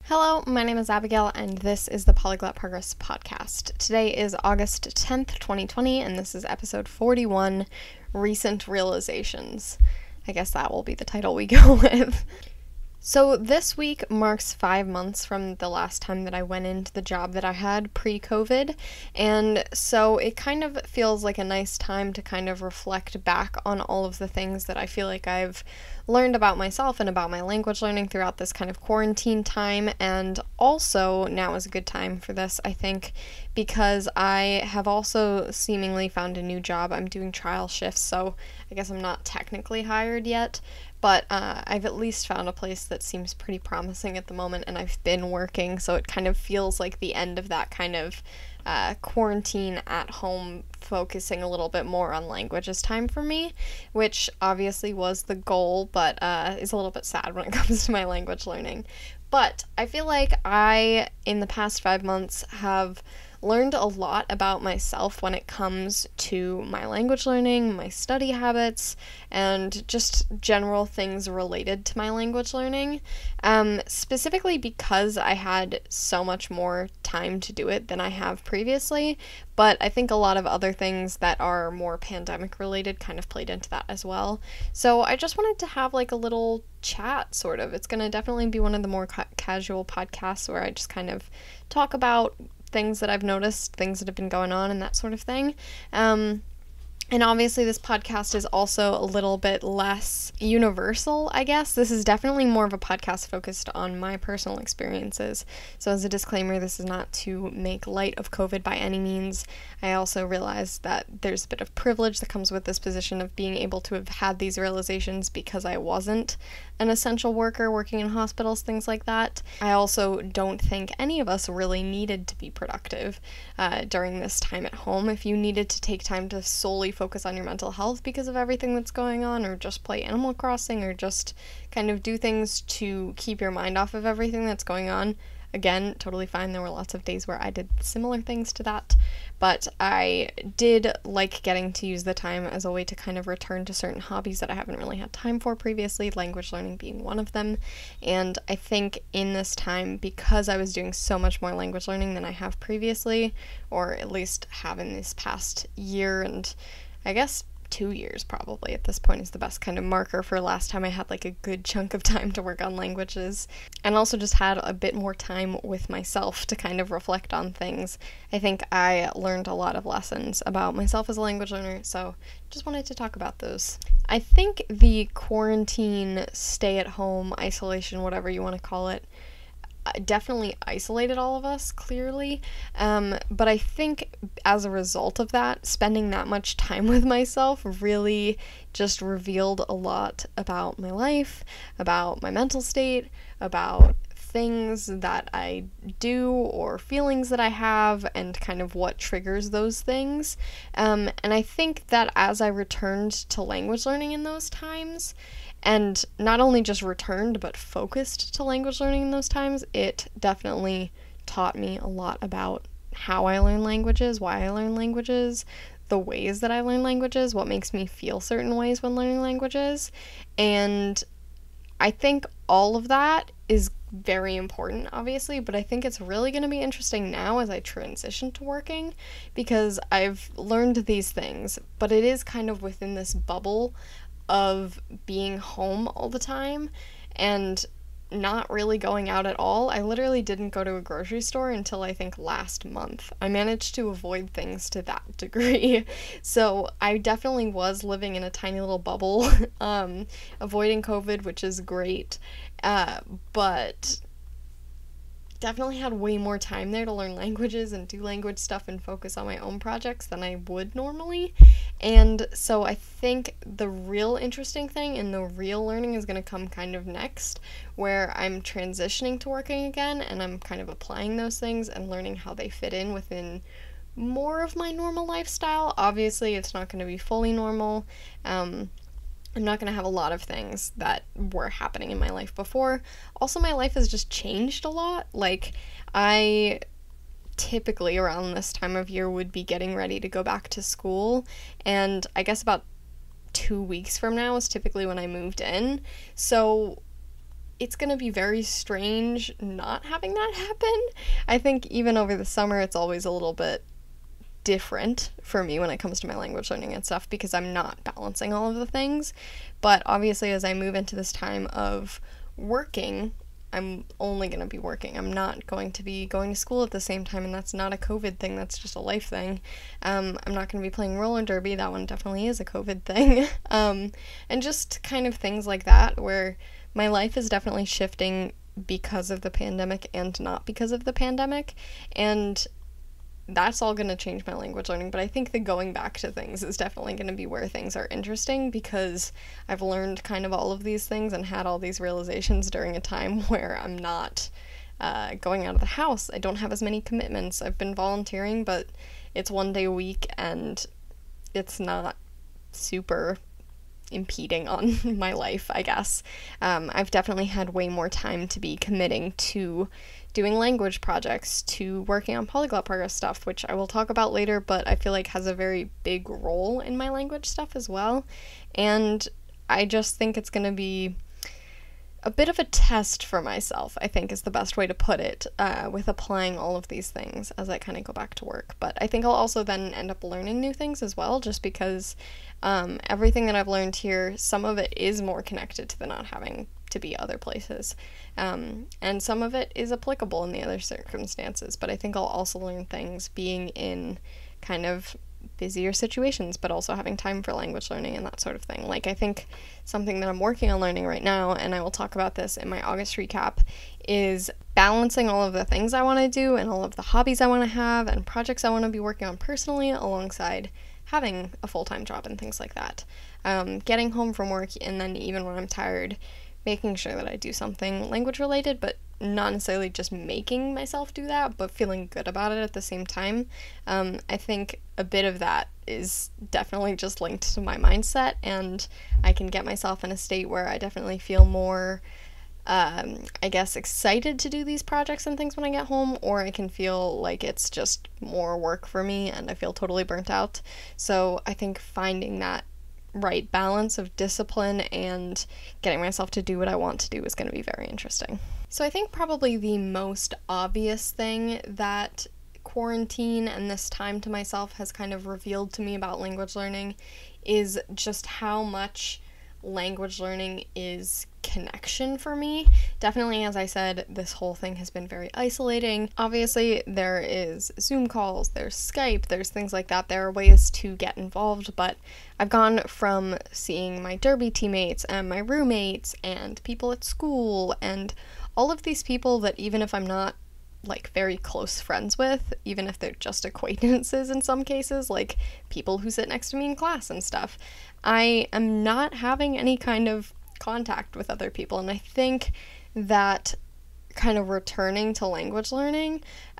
Hello, my name is Abigail, and this is the Polyglot Progress Podcast. Today is August 10th, 2020, and this is episode 41, Recent Realizations. I guess that will be the title we go with. So this week marks 5 months from the last time that I went into the job that I had pre-COVID, and so it kind of feels like a nice time to kind of reflect back on all of the things that I feel like I've learned about myself and about my language learning throughout this kind of quarantine time. And also now is a good time for this, I think, because I have also seemingly found a new job. I'm doing trial shifts, so I guess I'm not technically hired yet, but I've at least found a place that seems pretty promising at the moment, and I've been working, so it kind of feels like the end of that kind of quarantine at home, focusing a little bit more on languages time for me, which obviously was the goal, but is a little bit sad when it comes to my language learning. But I feel like I, in the past 5 months, have learned a lot about myself when it comes to my language learning, my study habits, and just general things related to my language learning. Specifically because I had so much more time to do it than I have previously, but I think a lot of other things that are more pandemic related kind of played into that as well. So I just wanted to have like a little chat, sort of. It's going to definitely be one of the more casual podcasts where I just kind of talk about things that I've noticed, things that have been going on, and that sort of thing. And obviously this podcast is also a little bit less universal, I guess. This is definitely more of a podcast focused on my personal experiences. So as a disclaimer, this is not to make light of COVID by any means. I also realize that there's a bit of privilege that comes with this position of being able to have had these realizations because I wasn't an essential worker working in hospitals, things like that. I also don't think any of us really needed to be productive during this time at home. If you needed to take time to solely focus on your mental health because of everything that's going on, or just play Animal Crossing, or just kind of do things to keep your mind off of everything that's going on, again, totally fine. There were lots of days where I did similar things to that, but I did like getting to use the time as a way to kind of return to certain hobbies that I haven't really had time for previously, language learning being one of them. And I think in this time, because I was doing so much more language learning than I have previously, or at least have in this past year, and I guess 2 years probably at this point is the best kind of marker for last time I had like a good chunk of time to work on languages, and also just had a bit more time with myself to kind of reflect on things. I think I learned a lot of lessons about myself as a language learner, so just wanted to talk about those. I think the quarantine, stay at home, isolation, whatever you want to call it, definitely isolated all of us, clearly, but I think as a result of that, spending that much time with myself really just revealed a lot about my life, about my mental state, about things that I do or feelings that I have, and kind of what triggers those things. And I think that as I returned to language learning in those times, and not only just returned, but focused to language learning in those times, it definitely taught me a lot about how I learn languages, why I learn languages, the ways that I learn languages, what makes me feel certain ways when learning languages. And I think all of that is very important, obviously, but I think it's really going to be interesting now as I transition to working, because I've learned these things, but it is kind of within this bubble of being home all the time and not really going out at all. I literally didn't go to a grocery store until I think last month. I managed to avoid things to that degree. So I definitely was living in a tiny little bubble, avoiding COVID, which is great, but definitely had way more time there to learn languages and do language stuff and focus on my own projects than I would normally. And so I think the real interesting thing and the real learning is going to come kind of next, where I'm transitioning to working again and I'm kind of applying those things and learning how they fit in within more of my normal lifestyle. Obviously, it's not going to be fully normal. I'm not going to have a lot of things that were happening in my life before. Also, my life has just changed a lot. Like, I typically around this time of year would be getting ready to go back to school, and I guess about 2 weeks from now is typically when I moved in. So it's going to be very strange not having that happen. I think even over the summer, it's always a little bit different for me when it comes to my language learning and stuff because I'm not balancing all of the things. But obviously, as I move into this time of working, I'm only going to be working. I'm not going to be going to school at the same time, and that's not a COVID thing. That's just a life thing. I'm not going to be playing roller derby. That one definitely is a COVID thing. And just kind of things like that where my life is definitely shifting because of the pandemic and not because of the pandemic. And that's all going to change my language learning, but I think the going back to things is definitely going to be where things are interesting because I've learned kind of all of these things and had all these realizations during a time where I'm not going out of the house. I don't have as many commitments. I've been volunteering, but it's 1 day a week and it's not super impeding on my life, I guess. I've definitely had way more time to be committing to doing language projects, to working on polyglot progress stuff, which I will talk about later, but I feel like has a very big role in my language stuff as well. And I just think it's going to be a bit of a test for myself, I think is the best way to put it, with applying all of these things as I kind of go back to work. But I think I'll also then end up learning new things as well, just because everything that I've learned here, some of it is more connected to the not having to be other places. And some of it is applicable in the other circumstances, but I think I'll also learn things being in kind of busier situations, but also having time for language learning and that sort of thing. Like, I think something that I'm working on learning right now, and I will talk about this in my August recap, is balancing all of the things I want to do and all of the hobbies I want to have and projects I want to be working on personally alongside having a full-time job and things like that. Getting home from work, and then even when I'm tired, making sure that I do something language related, but not necessarily just making myself do that, but feeling good about it at the same time. I think a bit of that is definitely just linked to my mindset, and I can get myself in a state where I definitely feel more, I guess, excited to do these projects and things when I get home, or I can feel like it's just more work for me and I feel totally burnt out. So I think finding that right balance of discipline and getting myself to do what I want to do is going to be very interesting. So I think probably the most obvious thing that quarantine and this time to myself has kind of revealed to me about language learning is just how much language learning is connection for me. Definitely, as I said, this whole thing has been very isolating. Obviously, there is Zoom calls, there's Skype, there's things like that. There are ways to get involved, but I've gone from seeing my derby teammates and my roommates and people at school and all of these people that even if I'm not like very close friends with, even if they're just acquaintances in some cases, like people who sit next to me in class and stuff, I am not having any kind of contact with other people. And I think that kind of returning to language learning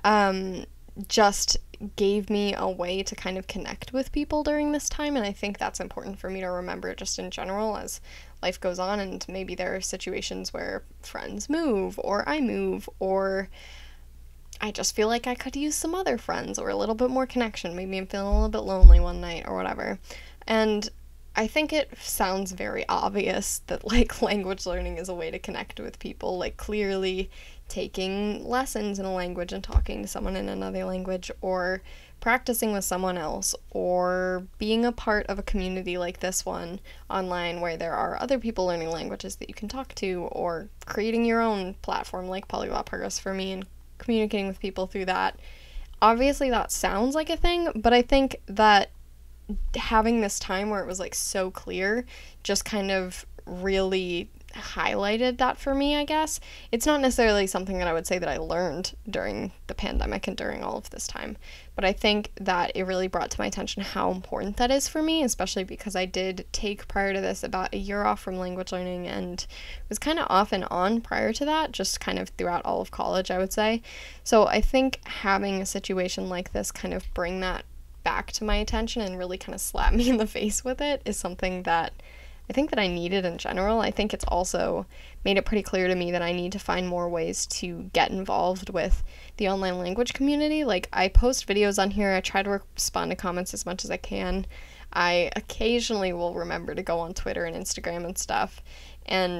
just gave me a way to kind of connect with people during this time, and I think that's important for me to remember just in general as life goes on, and maybe there are situations where friends move or I move or I just feel like I could use some other friends or a little bit more connection. Maybe I'm feeling a little bit lonely one night or whatever. And I think it sounds very obvious that, like, language learning is a way to connect with people. Like, clearly taking lessons in a language and talking to someone in another language, or practicing with someone else, or being a part of a community like this one online where there are other people learning languages that you can talk to, or creating your own platform like Polyglot Progress for me and communicating with people through that. Obviously that sounds like a thing, but I think that having this time where it was like so clear just kind of really highlighted that for me, I guess. It's not necessarily something that I would say that I learned during the pandemic and during all of this time, but I think that it really brought to my attention how important that is for me, especially because I did take prior to this about a year off from language learning and was kind of off and on prior to that, just kind of throughout all of college, I would say. So I think having a situation like this kind of bring that back to my attention and really kind of slap me in the face with it is something that I think that I needed in general. I think it's also made it pretty clear to me that I need to find more ways to get involved with the online language community. Like, I post videos on here, I try to respond to comments as much as I can. I occasionally will remember to go on Twitter and Instagram and stuff, and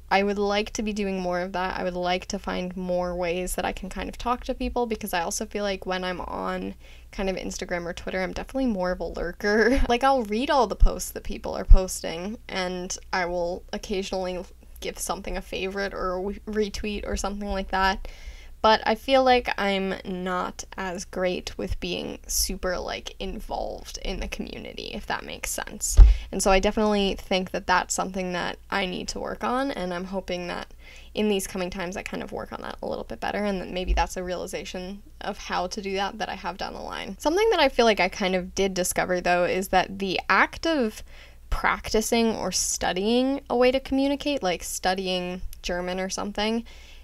I would like to be doing more of that. I would like to find more ways that I can kind of talk to people, because I also feel like when I'm on kind of Instagram or Twitter, I'm definitely more of a lurker. Like, I'll read all the posts that people are posting, and I will occasionally give something a favorite or a retweet or something like that. But I feel like I'm not as great with being super, like, involved in the community, if that makes sense. And so I definitely think that that's something that I need to work on, and I'm hoping that in these coming times I kind of work on that a little bit better, and that maybe that's a realization of how to do that I have down the line. Something that I feel like I kind of did discover, though, is that the act of practicing or studying a way to communicate, like studying German or something,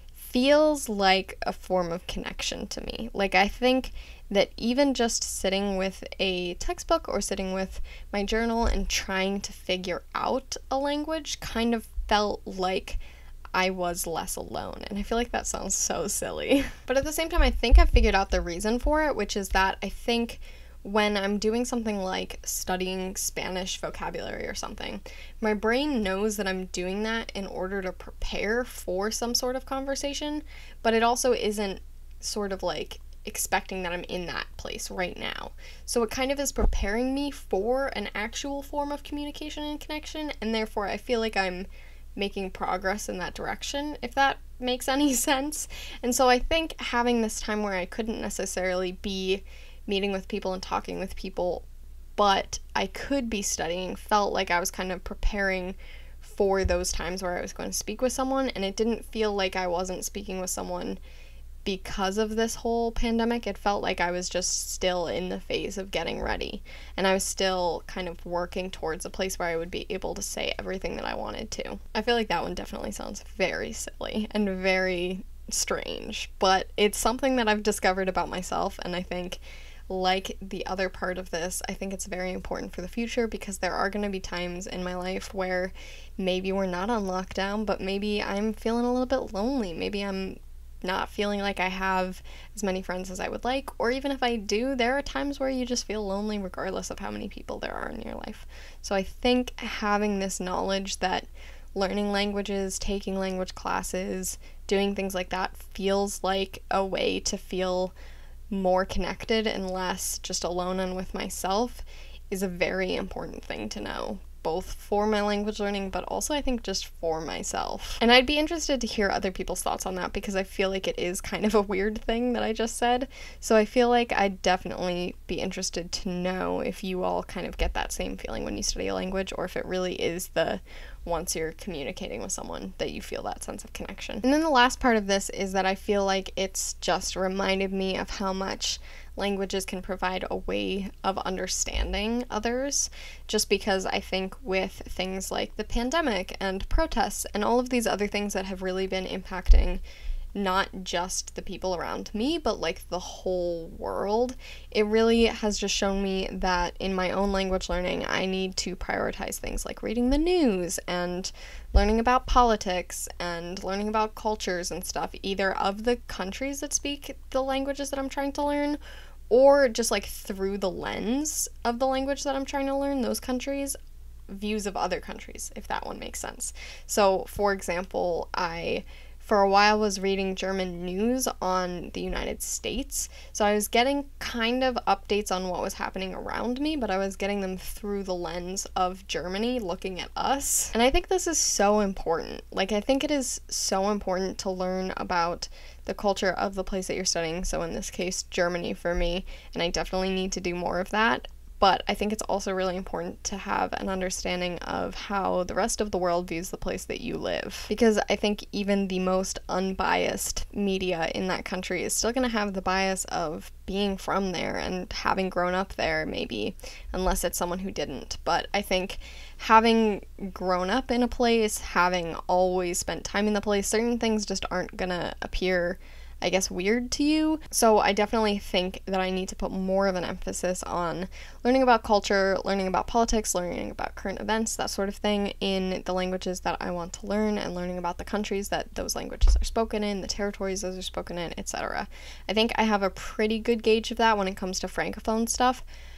feels like a form of connection to me. Like, I think that even just sitting with a textbook or sitting with my journal and trying to figure out a language kind of felt like I was less alone. And I feel like that sounds so silly. But at the same time, I think I've figured out the reason for it, which is that I think when I'm doing something like studying Spanish vocabulary or something, my brain knows that I'm doing that in order to prepare for some sort of conversation, but it also isn't sort of like expecting that I'm in that place right now. So it kind of is preparing me for an actual form of communication and connection, and therefore I feel like I'm making progress in that direction, if that makes any sense. And so I think having this time where I couldn't necessarily be meeting with people and talking with people, but I could be studying, felt like I was kind of preparing for those times where I was going to speak with someone, and it didn't feel like I wasn't speaking with someone because of this whole pandemic. It felt like I was just still in the phase of getting ready, and I was still kind of working towards a place where I would be able to say everything that I wanted to. I feel like that one definitely sounds very silly and very strange, but it's something that I've discovered about myself, and I think, like the other part of this, I think it's very important for the future, because there are going to be times in my life where maybe we're not on lockdown, but maybe I'm feeling a little bit lonely. Maybe I'm not feeling like I have as many friends as I would like, or even if I do, there are times where you just feel lonely regardless of how many people there are in your life. So I think having this knowledge that learning languages, taking language classes, doing things like that feels like a way to feel more connected and less just alone and with myself is a very important thing to know, both for my language learning, but also I think just for myself. And I'd be interested to hear other people's thoughts on that, because I feel like it is kind of a weird thing that I just said. So I feel like I'd definitely be interested to know if you all kind of get that same feeling when you study a language, or if it really is the once you're communicating with someone that you feel that sense of connection. And then the last part of this is that I feel like it's just reminded me of how much languages can provide a way of understanding others, just because I think with things like the pandemic and protests and all of these other things that have really been impacting not just the people around me, but like the whole world, it really has just shown me that in my own language learning, I need to prioritize things like reading the news and learning about politics and learning about cultures and stuff, either of the countries that speak the languages that I'm trying to learn, or just like through the lens of the language that I'm trying to learn, those countries, views of other countries, if that one makes sense. So, for example, I for a while was reading German news on the United States, so I was getting kind of updates on what was happening around me, but I was getting them through the lens of Germany, looking at us. And I think this is so important. Like, I think it is so important to learn about the culture of the place that you're studying, so in this case, Germany for me, and I definitely need to do more of that. But I think it's also really important to have an understanding of how the rest of the world views the place that you live. Because I think even the most unbiased media in that country is still going to have the bias of being from there and having grown up there, maybe, unless it's someone who didn't. But I think having grown up in a place, having always spent time in the place, certain things just aren't going to appear, I guess, weird to you. So I definitely think that I need to put more of an emphasis on learning about culture, learning about politics, learning about current events, that sort of thing, in the languages that I want to learn, and learning about the countries that those languages are spoken in, the territories those are spoken in, etc. I think I have a pretty good gauge of that when it comes to Francophone stuff.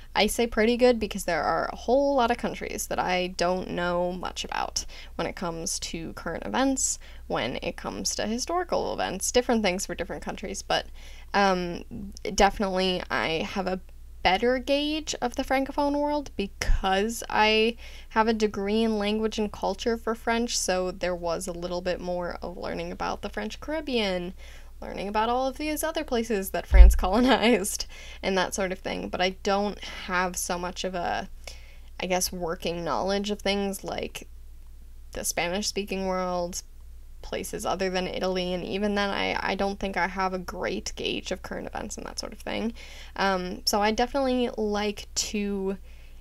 I say pretty good because there are a whole lot of countries that I don't know much about when it comes to current events, when it comes to historical events, different things for different countries, but definitely I have a better gauge of the Francophone world because I have a degree in language and culture for French, so there was a little bit more of learning about the French Caribbean, learning about all of these other places that France colonized, and that sort of thing, but I don't have so much of a, I guess, working knowledge of things like the Spanish-speaking world, places other than Italy, and even then I don't think I have a great gauge of current events and that sort of thing. So I definitely like to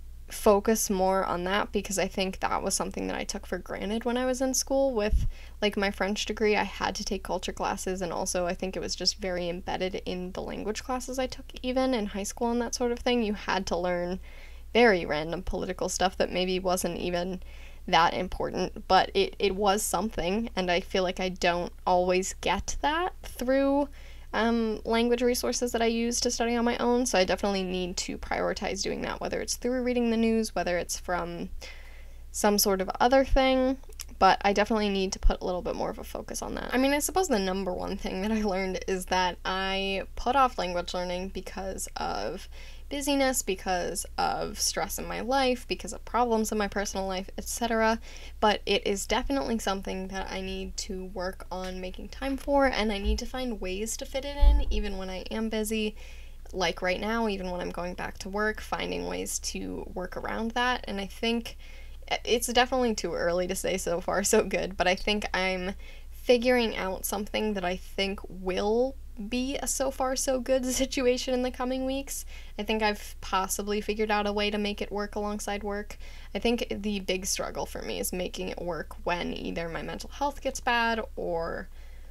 focus more on that because I think that was something that I took for granted when I was in school. With like my French degree, I had to take culture classes, and also I think it was just very embedded in the language classes I took even in high school and that sort of thing. You had to learn very random political stuff that maybe wasn't even that important, but it was something, and I feel like I don't always get that through language resources that I use to study on my own, so I definitely need to prioritize doing that, whether it's through reading the news, whether it's from some sort of other thing, but I definitely need to put a little bit more of a focus on that. I mean, I suppose the number one thing that I learned is that I put off language learning because of busyness, because of stress in my life, because of problems in my personal life, etc. But it is definitely something that I need to work on making time for, and I need to find ways to fit it in, even when I am busy. Like right now, even when I'm going back to work, finding ways to work around that. And I think it's definitely too early to say so far so good, but I think I'm figuring out something that I think will be a so far so good situation in the coming weeks. I think I've possibly figured out a way to make it work alongside work. I think the big struggle for me is making it work when either my mental health gets bad or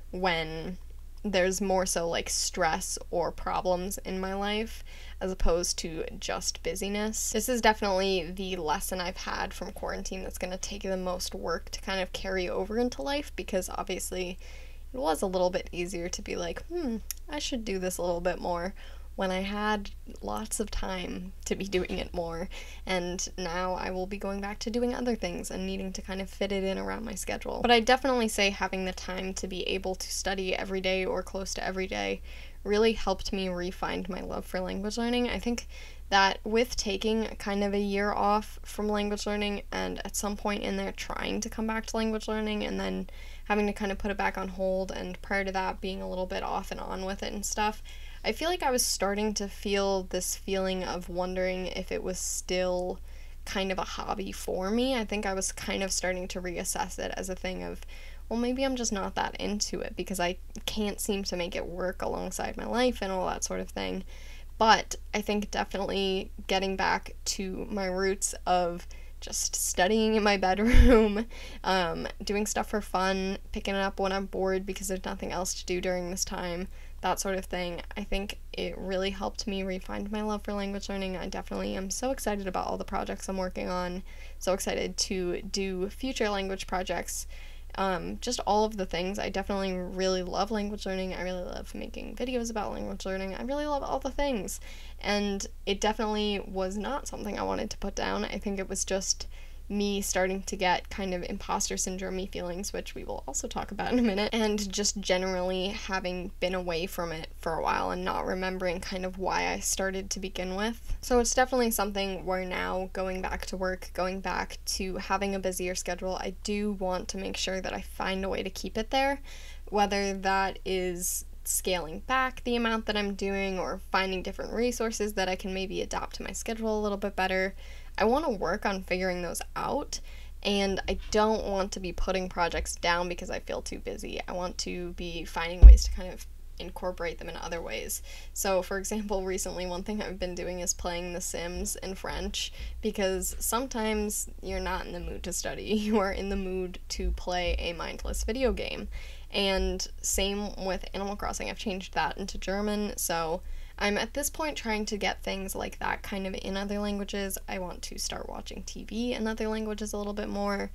when there's more so like stress or problems in my life as opposed to just busyness. This is definitely the lesson I've had from quarantine that's going to take the most work to kind of carry over into life, because obviously it was a little bit easier to be like, I should do this a little bit more when I had lots of time to be doing it more, and now I will be going back to doing other things and needing to kind of fit it in around my schedule. But I definitely say having the time to be able to study every day or close to every day really helped me re-find my love for language learning. I think that with taking kind of a year off from language learning and at some point in there trying to come back to language learning and then having to kind of put it back on hold, and prior to that being a little bit off and on with it and stuff, I feel like I was starting to feel this feeling of wondering if it was still kind of a hobby for me. I think I was kind of starting to reassess it as a thing of, well, maybe I'm just not that into it because I can't seem to make it work alongside my life and all that sort of thing. But I think definitely getting back to my roots of just studying in my bedroom, doing stuff for fun, picking it up when I'm bored because there's nothing else to do during this time, that sort of thing. I think it really helped me re-find my love for language learning. I definitely am so excited about all the projects I'm working on, so excited to do future language projects. Just all of the things. I definitely really love language learning. I really love making videos about language learning. I really love all the things. And it definitely was not something I wanted to put down. I think it was just me starting to get kind of imposter syndrome-y feelings, which we will also talk about in a minute, and just generally having been away from it for a while and not remembering kind of why I started to begin with. So it's definitely something where now, going back to work, going back to having a busier schedule, I do want to make sure that I find a way to keep it there, whether that is scaling back the amount that I'm doing or finding different resources that I can maybe adapt to my schedule a little bit better. I want to work on figuring those out, and I don't want to be putting projects down because I feel too busy. I want to be finding ways to kind of incorporate them in other ways. So, for example, recently one thing I've been doing is playing The Sims in French, because sometimes you're not in the mood to study. You are in the mood to play a mindless video game. And same with Animal Crossing. I've changed that into German, so I'm at this point trying to get things like that kind of in other languages. I want to start watching TV in other languages a little bit more.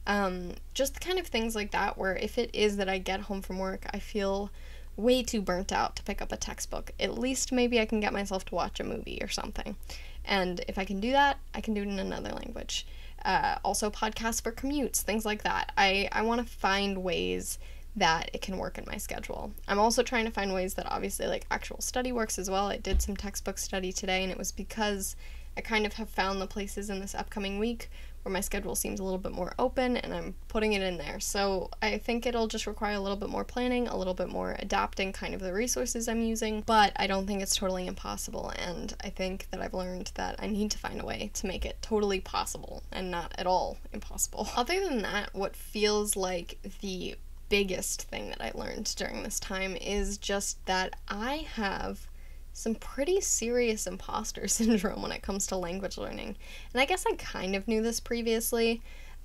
Just kind of things like that, where if it is that I get home from work, I feel way too burnt out to pick up a textbook. At least maybe I can get myself to watch a movie or something. And if I can do that, I can do it in another language. Also podcasts for commutes, things like that. I want to find ways that it can work in my schedule. I'm also trying to find ways that obviously like actual study works as well. I did some textbook study today, and it was because I kind of have found the places in this upcoming week where my schedule seems a little bit more open, and I'm putting it in there. So I think it'll just require a little bit more planning, a little bit more adapting kind of the resources I'm using, but I don't think it's totally impossible, and I think that I've learned that I need to find a way to make it totally possible and not at all impossible. Other than that, what feels like the biggest thing that I learned during this time is just that I have some pretty serious imposter syndrome when it comes to language learning. And I guess I kind of knew this previously.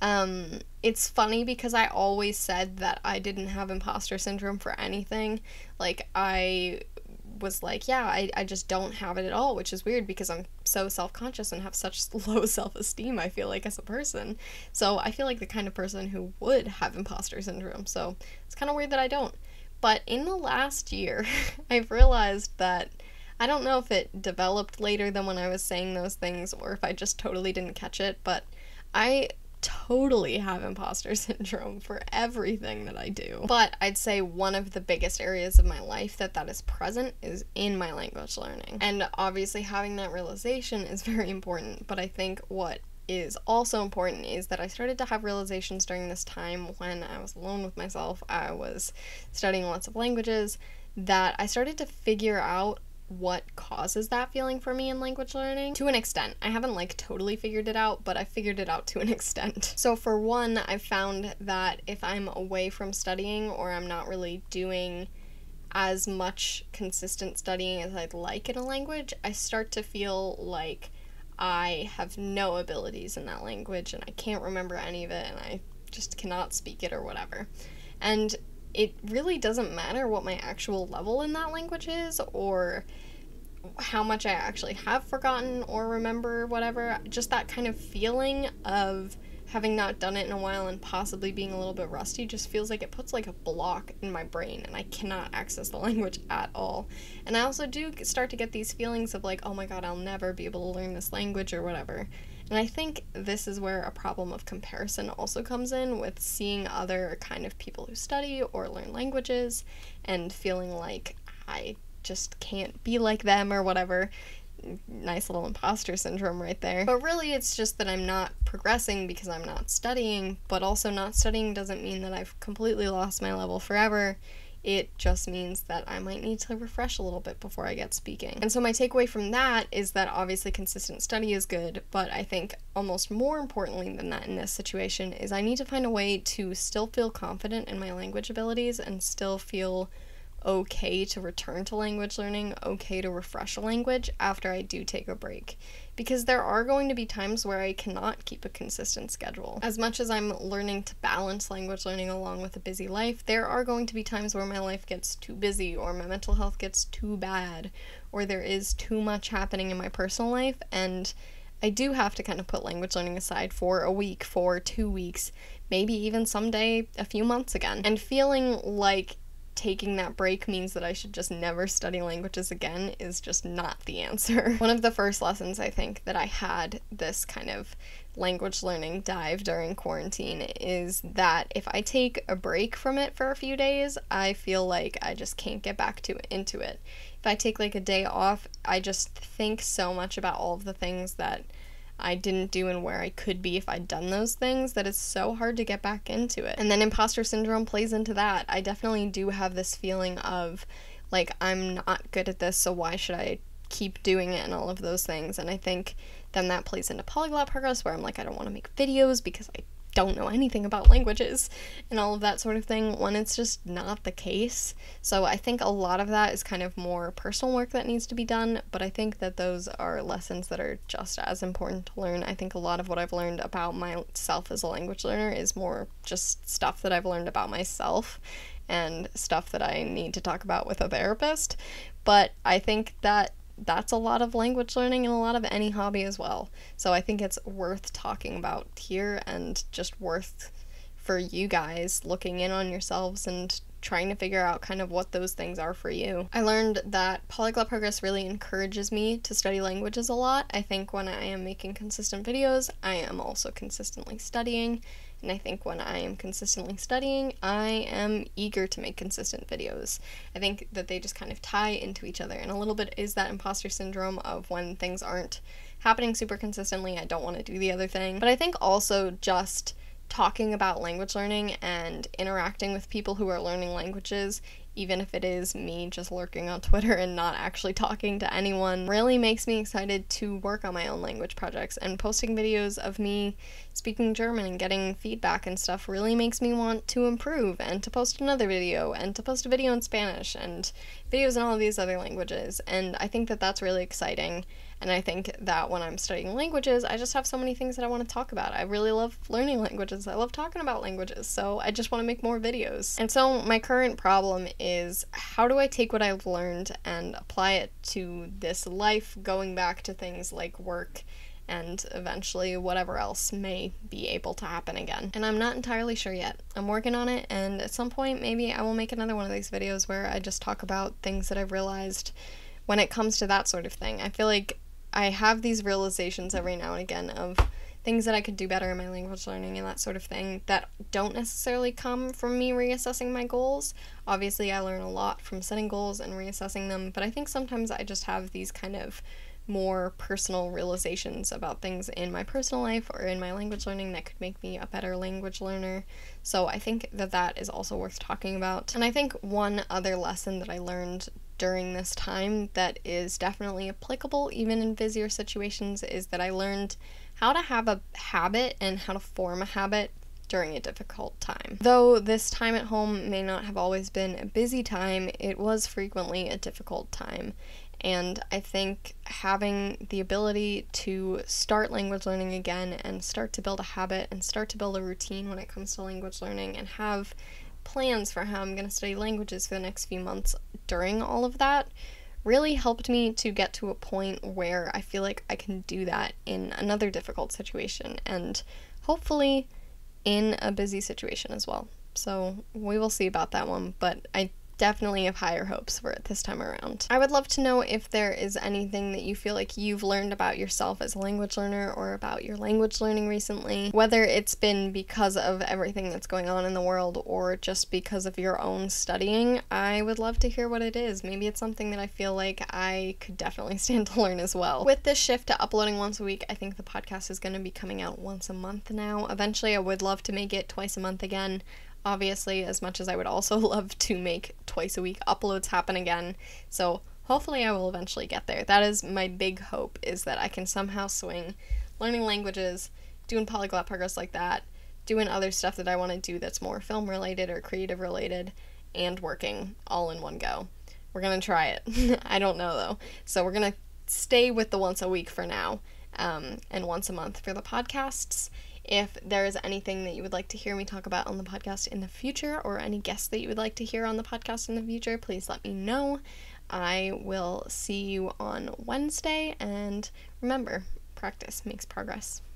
It's funny because I always said that I didn't have imposter syndrome for anything. Like, I was like, yeah, I just don't have it at all, which is weird because I'm so self-conscious and have such low self-esteem, I feel like, as a person. So I feel like the kind of person who would have imposter syndrome. So it's kind of weird that I don't. But in the last year, I've realized that I don't know if it developed later than when I was saying those things or if I just totally didn't catch it, but I totally have imposter syndrome for everything that I do. But I'd say one of the biggest areas of my life that is present is in my language learning. And obviously having that realization is very important, but I think what is also important is that I started to have realizations during this time when I was alone with myself. I was studying lots of languages, that I started to figure out what causes that feeling for me in language learning to an extent. I haven't like totally figured it out, but I figured it out to an extent. So for one, I've found that if I'm away from studying or I'm not really doing as much consistent studying as I'd like in a language, I start to feel like I have no abilities in that language and I can't remember any of it and I just cannot speak it or whatever. And it really doesn't matter what my actual level in that language is or how much I actually have forgotten or remember, whatever. Just that kind of feeling of having not done it in a while and possibly being a little bit rusty just feels like it puts like a block in my brain and I cannot access the language at all. And I also do start to get these feelings of like, oh my god, I'll never be able to learn this language or whatever. And I think this is where a problem of comparison also comes in, with seeing other kind of people who study or learn languages and feeling like I just can't be like them or whatever. Nice little imposter syndrome right there. But really it's just that I'm not progressing because I'm not studying, but also not studying doesn't mean that I've completely lost my level forever. It just means that I might need to refresh a little bit before I get speaking. And so my takeaway from that is that obviously consistent study is good, but I think almost more importantly than that in this situation is I need to find a way to still feel confident in my language abilities and still feel okay to return to language learning, okay to refresh a language after I do take a break. Because there are going to be times where I cannot keep a consistent schedule. As much as I'm learning to balance language learning along with a busy life, there are going to be times where my life gets too busy or my mental health gets too bad or there is too much happening in my personal life, and I do have to kind of put language learning aside for a week, for 2 weeks, maybe even someday a few months again. And feeling like taking that break means that I should just never study languages again is just not the answer. One of the first lessons I think that I had this kind of language learning dive during quarantine is that if I take a break from it for a few days, I feel like I just can't get back into it. If I take like a day off, I just think so much about all of the things that I didn't do and where I could be if I'd done those things that it's so hard to get back into it. And then imposter syndrome plays into that. I definitely do have this feeling of like, I'm not good at this, so why should I keep doing it and all of those things. And I think then that plays into polyglot progress where I'm like, I don't want to make videos because I don't know anything about languages and all of that sort of thing, when it's just not the case. So I think a lot of that is kind of more personal work that needs to be done, but I think that those are lessons that are just as important to learn. I think a lot of what I've learned about myself as a language learner is more just stuff that I've learned about myself and stuff that I need to talk about with a therapist. But I think that that's a lot of language learning and a lot of any hobby as well. So I think it's worth talking about here and just worth for you guys looking in on yourselves and trying to figure out kind of what those things are for you. I learned that Polyglot Progress really encourages me to study languages a lot. I think when I am making consistent videos, I am also consistently studying. And I think when I am consistently studying, I am eager to make consistent videos. I think that they just kind of tie into each other. And a little bit is that imposter syndrome of when things aren't happening super consistently, I don't want to do the other thing. But I think also just talking about language learning and interacting with people who are learning languages, even if it is me just lurking on Twitter and not actually talking to anyone, really makes me excited to work on my own language projects. And posting videos of me speaking German and getting feedback and stuff really makes me want to improve and to post another video and to post a video in Spanish and videos in all of these other languages. And I think that that's really exciting. And I think that when I'm studying languages, I just have so many things that I want to talk about. I really love learning languages. I love talking about languages. So I just want to make more videos. And so my current problem is, how do I take what I've learned and apply it to this life, going back to things like work and eventually whatever else may be able to happen again. And I'm not entirely sure yet. I'm working on it, and at some point maybe I will make another one of these videos where I just talk about things that I've realized when it comes to that sort of thing. I feel like I have these realizations every now and again of things that I could do better in my language learning and that sort of thing that don't necessarily come from me reassessing my goals. Obviously, I learn a lot from setting goals and reassessing them, but I think sometimes I just have these kind of more personal realizations about things in my personal life or in my language learning that could make me a better language learner. So I think that that is also worth talking about. And I think one other lesson that I learned during this time that is definitely applicable even in busier situations is that I learned how to have a habit and how to form a habit during a difficult time. Though this time at home may not have always been a busy time, it was frequently a difficult time. And I think having the ability to start language learning again and start to build a habit and start to build a routine when it comes to language learning and have plans for how I'm going to study languages for the next few months during all of that really helped me to get to a point where I feel like I can do that in another difficult situation and hopefully in a busy situation as well. So we will see about that one, but I definitely have higher hopes for it this time around. I would love to know if there is anything that you feel like you've learned about yourself as a language learner or about your language learning recently, whether it's been because of everything that's going on in the world or just because of your own studying. I would love to hear what it is. Maybe it's something that I feel like I could definitely stand to learn as well. With this shift to uploading once a week, I think the podcast is going to be coming out once a month now. Eventually, I would love to make it twice a month again. Obviously, as much as I would also love to make twice a week uploads happen again. So hopefully I will eventually get there. That is my big hope, is that I can somehow swing learning languages, doing Polyglot Progress like that, doing other stuff that I want to do that's more film related or creative related, and working all in one go. We're going to try it. I don't know though. So we're going to stay with the once a week for now, and once a month for the podcasts. If there is anything that you would like to hear me talk about on the podcast in the future, or any guests that you would like to hear on the podcast in the future, please let me know. I will see you on Wednesday, and remember, practice makes progress.